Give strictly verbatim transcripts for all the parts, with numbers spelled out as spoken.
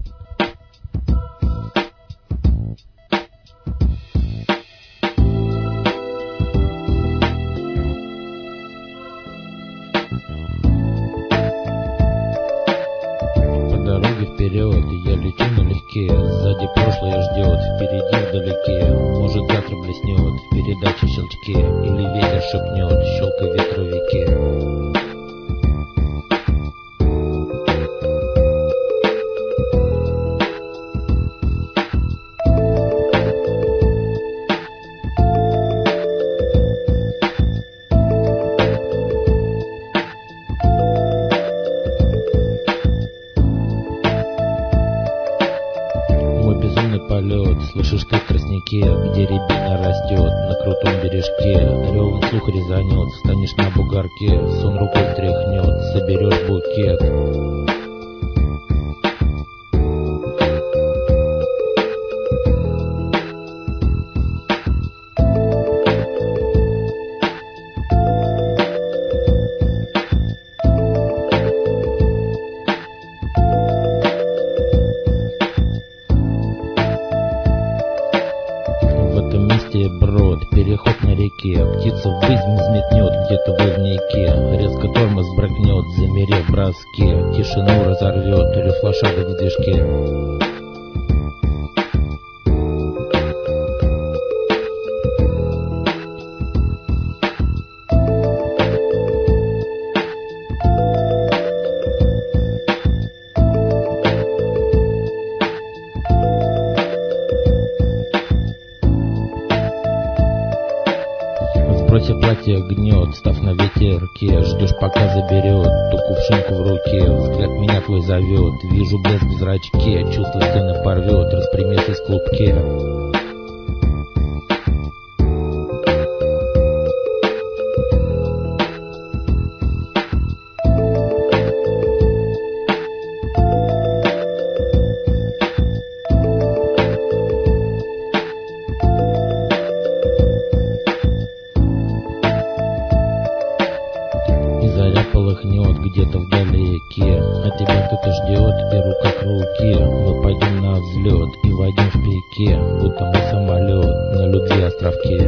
Дороги вперед, я лечу налегке. Сзади прошлое ждет, впереди вдалеке. Может завтра блеснет в передаче щелчке, или ветер шепнет, щелкай в ветровике. Мой безумный полет, слышишь ты в тростнике, где рябина растет на крутом бережке. Ревом слух резанет, встанешь на бугорке, сон рукой тряхнет, соберешь букет. В этом месте брод, переход на реке. Птица ввысь взметнет где-то в ивнике. Резко тормоз бракнет, замерев в броске. Тишину разорвет рев лошадок в движке. Сбросив платье гнет, став на ветерке. Ждешь, пока заберет ту кувшинку в руке. Взгляд меня твой зовет, вижу блеск в зрачке. Чувство стены порвет, распрямившись в клубке. И заря полыхнет где-то вдалеке, а тебя кто-то ждет, и рука к руке. Мы пойдем на взлет и войдем в пике, будто мы самолет на любви островке.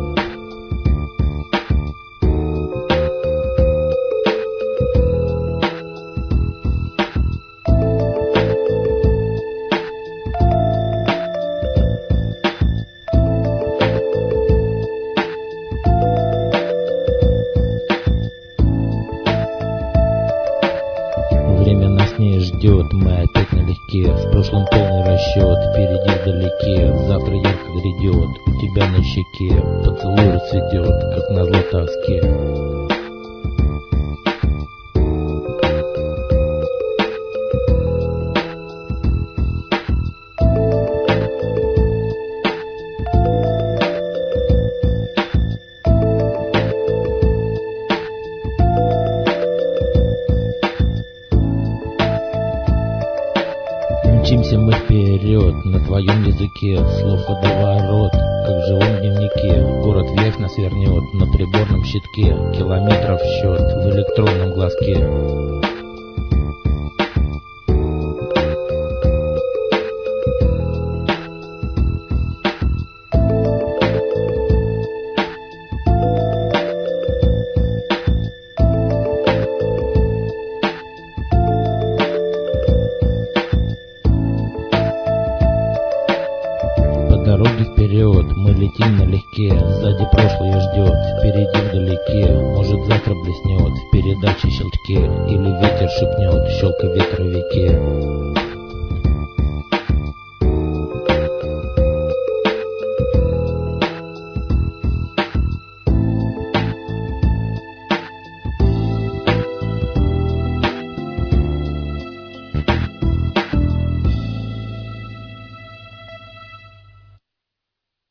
Время нас не ждет, мы опять налегке. В прошлом полный расчет, впереди вдалеке. Завтра ярко грядет, у тебя на щеке поцелуй расцветет, как назло тоске. Мчимся мы вперед, на твоем языке слов водоворот, как в живом дневнике. Город вверх нас вернет на приборном щитке, километров счет в электронном глазке. Дороги вперед, мы летим налегке. Сзади прошлое ждет, впереди вдалеке. Может завтра блеснет в передаче щелчке, или ветер шепнет, щелкай в